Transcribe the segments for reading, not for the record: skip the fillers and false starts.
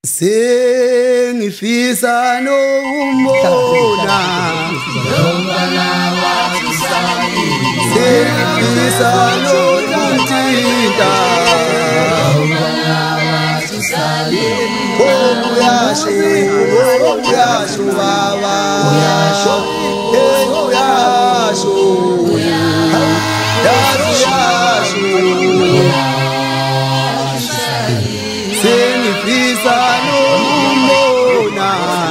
Sengifisa nokumbona sengifisa nokumthinta uyasho baba uyasho sengifisa nokumbona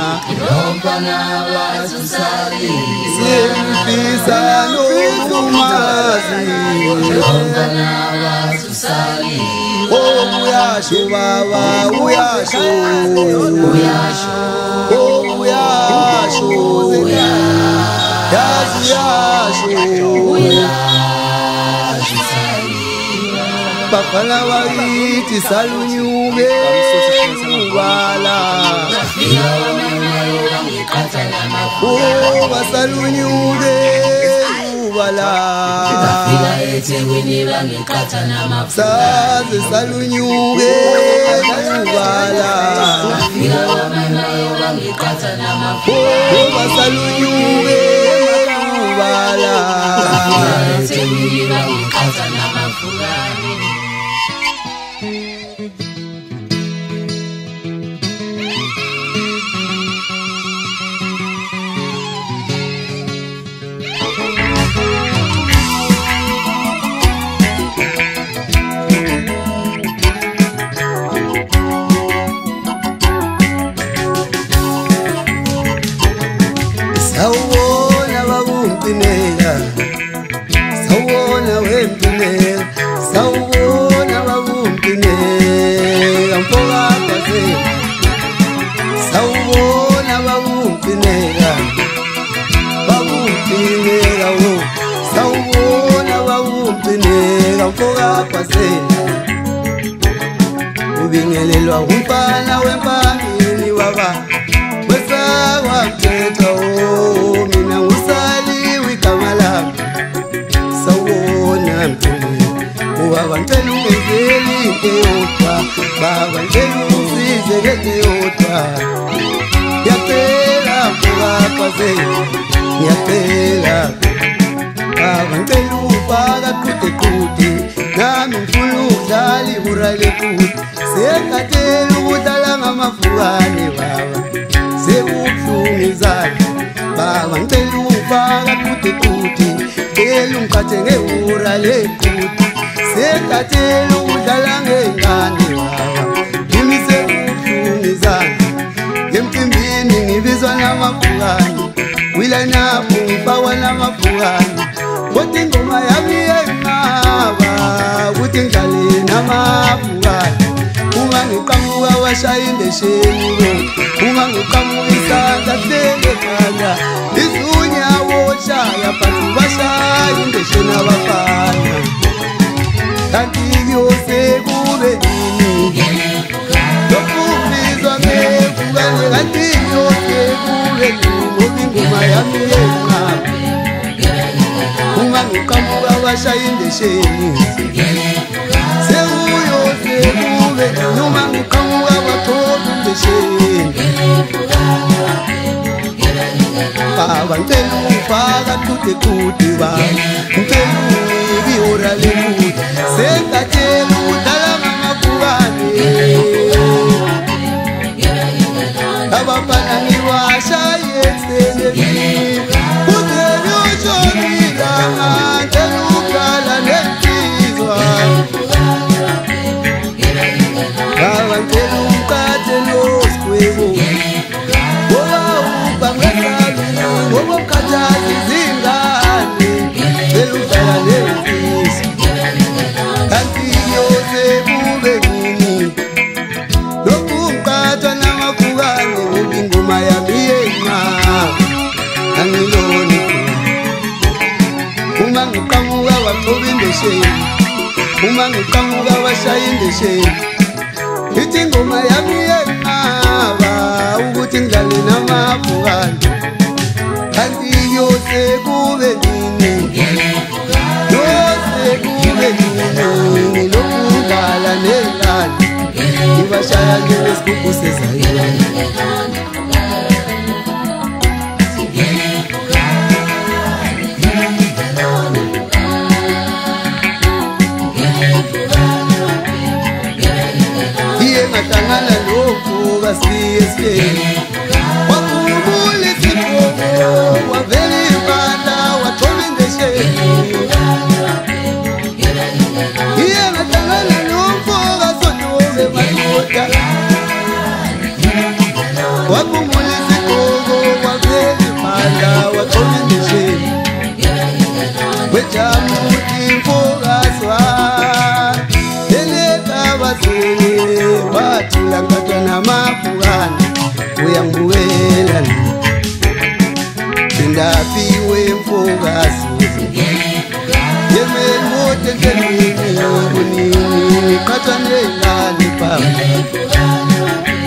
sengifisa nokumazi uyasho baba uyasho Bafana bakithi salunyuke ubala basalunyuke ubala saze salunyuke ubala basalunyuke ubala Sawona babunqinela sawona wempinela sawona babunqinela mfoka kwase sawona babunqinela wo sawona babunqinela mfoka kwase ubingelelwa umfana wempangeni baba wesawamthetho mina ngusaliwe igama lami sawona mthweni ubaba ngicela ungenzeli into yodwa baba ngicela ungisize ngento yodwa ngiyacela mfoka kwase ngiyacela baba ngicela ufaka qude nami ngifuna ukudlala ihura lequde siyekhathela ukudlala ngamafukane baba sekubuhlungu izandla baba ngicela ufaka qude ngicela ungikhathe ngehura lequde siyekhathela ukudlala ngengane baba kimi sekubuhlungu izandla emcimbini ngibizwa namafukane wilanapho ngifakwa namafukane kodwa ingoma yami yenqaba ukuthi ngidlale namafukane uma ngiqhamuka washaya indesheni uma ngiqhamuka isandla hlele ekhanda izunyawo shaya phansi bashaya indesheni abafana kanti kuyose kube nini lokhu kubizwa ngefukane kanti kuyose kube nini ngoba ingoma yami yenqaba uma ngiqhamuka washaya indesheni sekuyose kube noma ngiqhamuka wathola indesheni baba ngicela ufaka qude baba ngicela unike ihora lequde sengathela ukudlala ngamafukane abafana ngiwashaya ekuseni kuze kuyoshonila ngicela ukudlala nensizwa baba ngicela umkhathe nosikhwebu ngoba ubangazali ngoba ukhathaza izingane ngicela udlala nensizwa kanti kuyose kube nini lokhu ngikhathwa namafukane ngoba ingoma yami yenqaba angiloni uma ngiqhamuka wathoba indesheni uma ngiqhamuka washaya indesheni ithi ingoma yami yenqaba ukuthi ngidlale namafukane kanti kuyose kube nini kuyose kube nini lokhu ngidlala nengane ibashaya njengesigubhu sezayoni. Iye ngahlangana lokhu kasiyesiyeni, wakhumbula isigogo, wavela ibandla, wathola indesheni. Iye ngahlangana nomfoka Sondobe madoda, wakhumbula isigogo, wavela ibandla, wathola indesheni. Wejamuthi mfokazwa elekabazini, wathula ngatwa namafukana, uyangibukela indafiwe mfokazwe yemeni mote njenini kunini qatha nengane phambi